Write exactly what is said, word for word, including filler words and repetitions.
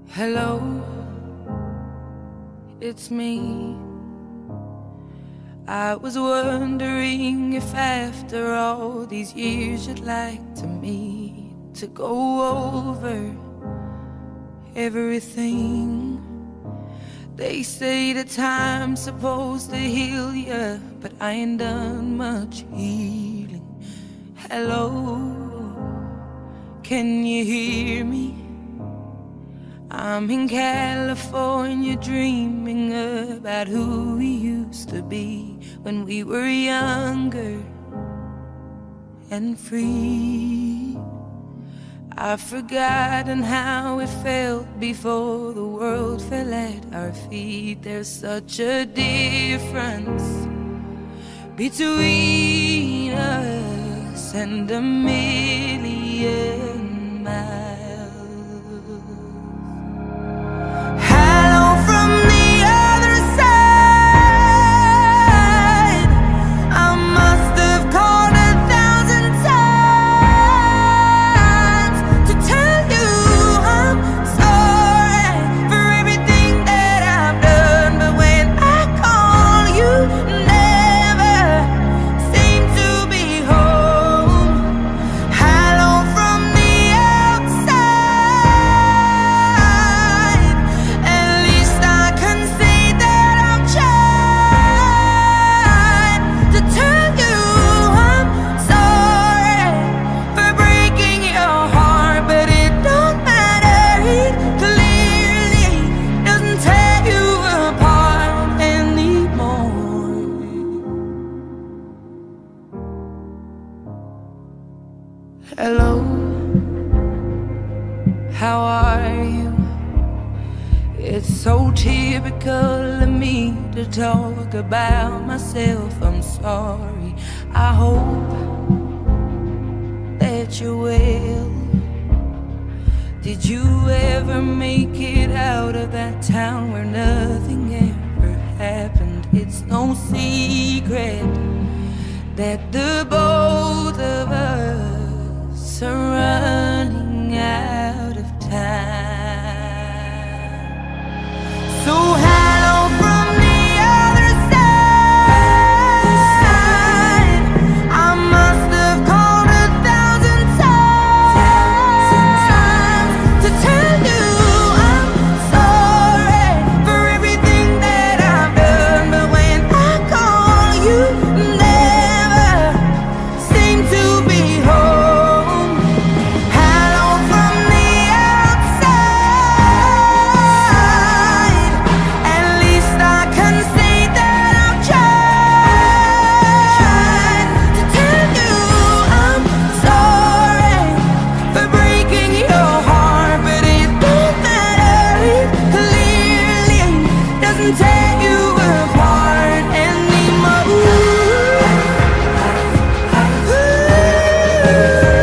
Hello, it's me. I was wondering if after all these years you'd like to meet to go over everything. They say that time's supposed to heal ya, but I ain't done much healing. Hello, can you hear me? I'm in California dreaming about who we used to be when we were younger and free. I've forgotten how it felt before the world fell at our feet. There's such a difference between us and a million miles. Hello, how are you? It's so typical of me to talk about myself. I'm sorry. I hope that you're well. Did you ever make it out of that town where nothing ever happened? It's no secret that the both of us are running out of time. So hello from the other side. I must have called a thousand times to tell you I'm sorry for everything that I've done, but when I call you never seem to be home. Ooh.